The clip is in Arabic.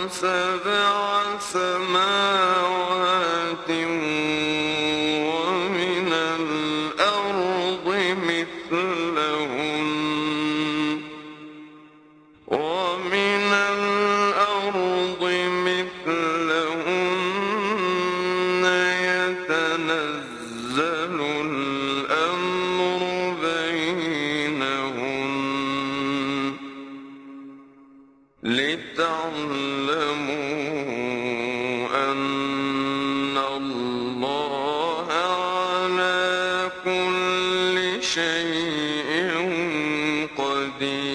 سبع سماوات ومن الأرض مثلهن يتنزل الأمر بينهن لتعلموا أن الله على كل شيء قدير.